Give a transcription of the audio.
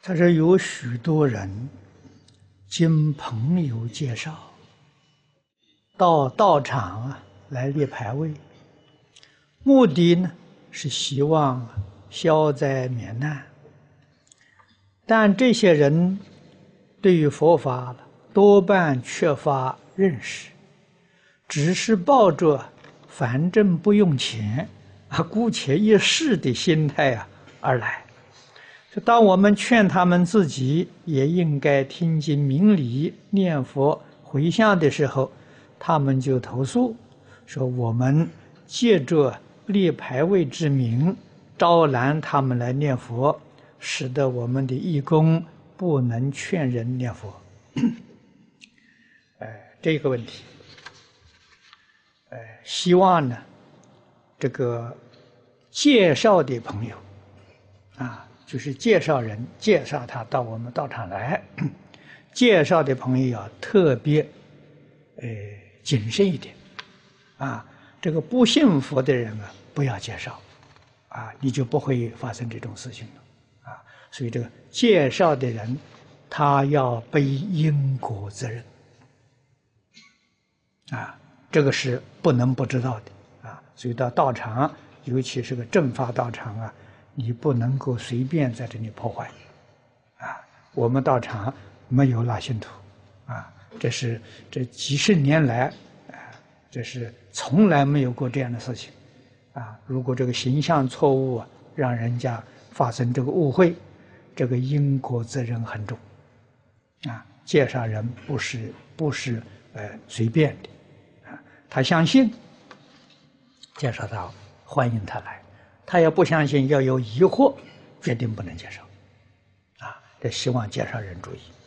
他说有许多人经朋友介绍到道场来立牌位，目的呢是希望消灾免难。但这些人对于佛法多半缺乏认识，只是抱着反正不用钱姑且一试的心态而来。当我们劝他们自己也应该听经明理、念佛回向的时候，他们就投诉说，我们借着立牌位之名招揽他们来念佛，使得我们的义工不能劝人念佛。这个问题，希望呢，这个介绍的朋友就是介绍人介绍他到我们道场来，介绍的朋友要特别谨慎一点这个不信佛的人不要介绍你就不会发生这种事情了所以这个介绍的人他要背因果责任这个是不能不知道的所以到道场，尤其是个正法道场你不能够随便在这里破坏我们道场没有拉信徒这几十年来这是从来没有过这样的事情如果这个形象错误让人家发生这个误会，这个因果责任很重介绍人不是随便的他相信介绍他，欢迎他来，他也不相信，要有疑惑，决定不能介绍这希望介绍人注意。